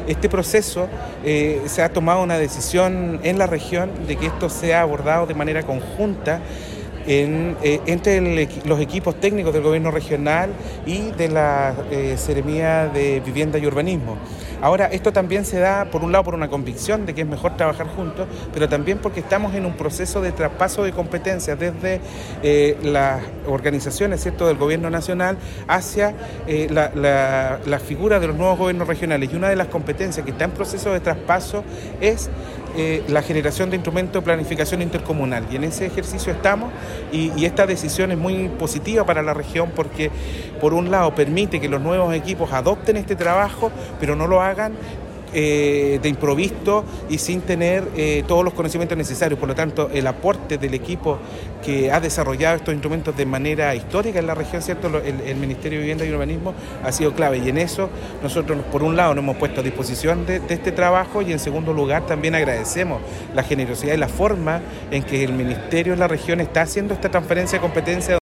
este proceso se ha tomado una decisión en la región de que esto sea abordado de manera conjunta entre los equipos técnicos del gobierno regional y de la Seremía de Vivienda y Urbanismo. Ahora, esto también se da, por un lado, por una convicción de que es mejor trabajar juntos, pero también porque estamos en un proceso de traspaso de competencias desde las organizaciones, ¿cierto?, del gobierno nacional hacia la figura de los nuevos gobiernos regionales. Y una de las competencias que está en proceso de traspaso es la generación de instrumentos de planificación intercomunal, y en ese ejercicio estamos, y esta decisión es muy positiva para la región porque por un lado permite que los nuevos equipos adopten este trabajo, pero no lo hagan de improviso y sin tener todos los conocimientos necesarios. Por lo tanto, el aporte del equipo que ha desarrollado estos instrumentos de manera histórica en la región, ¿cierto?, el Ministerio de Vivienda y Urbanismo ha sido clave, y en eso nosotros por un lado nos hemos puesto a disposición de este trabajo, y en segundo lugar también agradecemos la generosidad y la forma en que el Ministerio en la región está haciendo esta transferencia de competencia